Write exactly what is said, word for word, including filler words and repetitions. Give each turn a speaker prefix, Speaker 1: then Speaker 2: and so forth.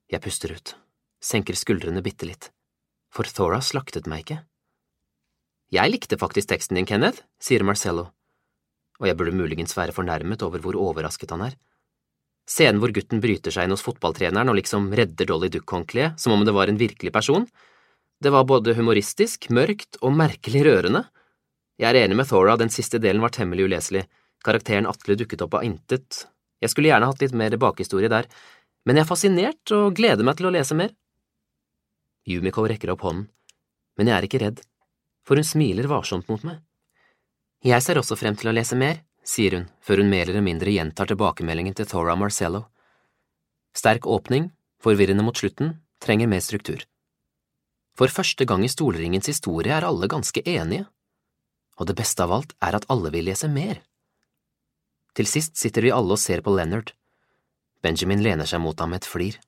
Speaker 1: Jeg puster ut, senker skuldrene bitte litt, for Thora slaktet meg ikke. Jeg likte faktisk teksten din, Kenneth, sier Marcello, og jeg burde muligens være fornærmet over hvor overrasket han er. Scenen hvor gutten bryter seg inn hos fotballtreneren og liksom redder Dolly Duck-håndkleet som om det var en virkelig person. Det var både humoristisk, mørkt og merkelig rørende. Jeg er enig med Thora, den siste delen var temmelig uleselig. Karakteren Atle dukket opp av intet. Jeg skulle gjerne hatt litt mer bakhistorie der, men jeg er fascinert og gleder meg til å lese mer. Yumiko rekker opp hånden, men jeg er ikke redd, for hun smiler varsomt mot meg. Jeg ser også frem til å lese mer, sier hun, før hun mer eller mindre gjentar tilbakemeldingen til Thora Marcello. Sterk åpning, forvirrende mot slutten, trenger mer struktur. For første gang i Stolringens historie er alle ganske enige, og det beste av alt er at alle vil lese mer. Til sist sitter vi alle og ser på Leonard. Benjamin lener seg mot ham med et flir.